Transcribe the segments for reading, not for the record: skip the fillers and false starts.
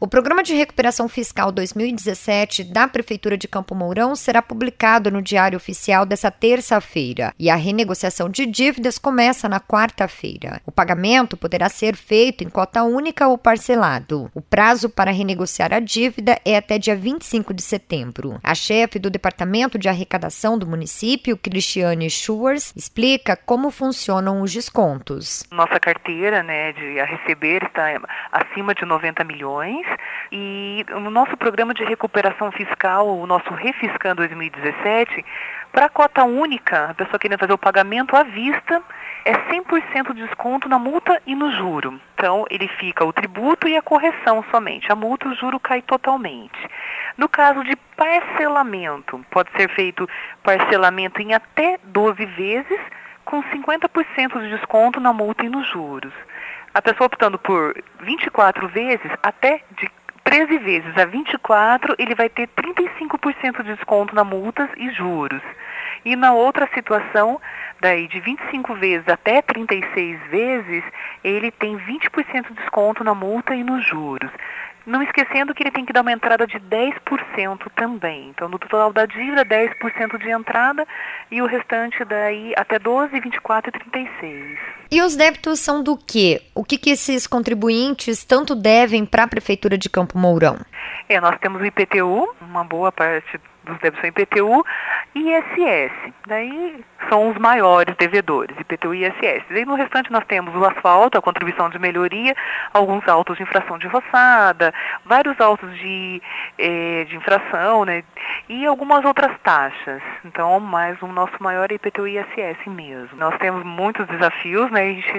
O Programa de Recuperação Fiscal 2017 da Prefeitura de Campo Mourão será publicado no Diário Oficial desta terça-feira e a renegociação de dívidas começa na quarta-feira. O pagamento poderá ser feito em cota única ou parcelado. O prazo para renegociar a dívida é até dia 25 de setembro. A chefe do Departamento de Arrecadação do município, Cristiane Schwartz, explica como funcionam os descontos. Nossa carteira, de a receber está acima de 90 milhões e no nosso programa de recuperação fiscal, o nosso Refiscam 2017, para a cota única, a pessoa querendo fazer o pagamento à vista, é 100% de desconto na multa e no juro. Então, ele fica o tributo e a correção somente. A multa e o juro cai totalmente. No caso de parcelamento, pode ser feito parcelamento em até 12 vezes, com 50% de desconto na multa e nos juros. A pessoa optando por 24 vezes, até de 13 vezes a 24, ele vai ter 35% de desconto na multas e juros. E na outra situação, daí de 25 vezes até 36 vezes, ele tem 20% de desconto na multa e nos juros. Não esquecendo que ele tem que dar uma entrada de 10% também. Então, no total da dívida, 10% de entrada e o restante daí até 12, 24 e 36. E os débitos são do quê? O que esses contribuintes tanto devem para a Prefeitura de Campo Mourão? Nós temos o IPTU, uma boa parte dos débitos são IPTU e ISS. Daí são os maiores devedores, IPTU e ISS. Daí no restante nós temos o asfalto, a contribuição de melhoria, alguns autos de infração de roçada, vários autos de infração, e algumas outras taxas. Então, mas o nosso maior é IPTU e ISS mesmo. Nós temos muitos desafios,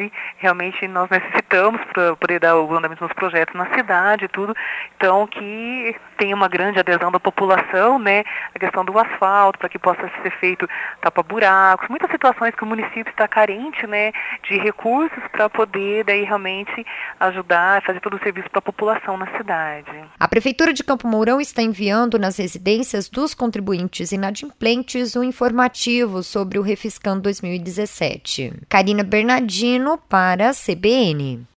nós necessitamos para poder dar o andamento nos projetos na cidade e tudo, então que tem uma grande adesão da população, a questão do asfalto, para que possa ser feito tapa-buracos, muitas situações que o município está carente, de recursos para poder daí realmente ajudar a fazer todo o serviço para a população na cidade. A Prefeitura de Campo Mourão está enviando nas residências dos contribuintes inadimplentes um informativo sobre o Refiscam 2017. Karina Bernardino para a CBN.